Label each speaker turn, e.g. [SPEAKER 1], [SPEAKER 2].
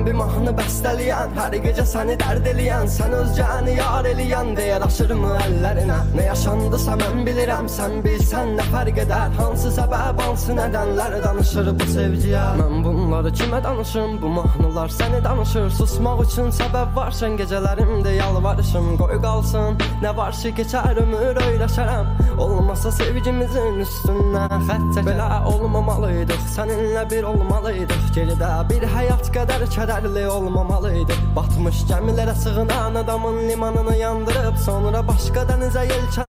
[SPEAKER 1] mən bir mahnı bəstəliyən, hər gecə səni dərd eləyən, sən özgəni yar eləyən deyə daşırmı əllərinə? Nə yaşandısa mən bilirəm, sən bilsən nə fərq edər? Hansı səbəb, hansı nədənlər danışır bu sevgiyə? Mən bunları kimə danışım, bu mahnılar səni danışır. Susmaq üçün səbəb varsan, gecələrimdə yalvarışım. Qoy qalsın, nə var ki keçər ömür öyrəşərəm. Olmasa sevgimizin üstündən xətt çəkər. Belə olmamalıydıq, səninlə bir olmalıydıq. Geridə bir həyat qədər kədərli olmamalıydıq. Batmış gəmilərə sığınan adamın limanını yandırıb, sonra başqa dənizə yelkən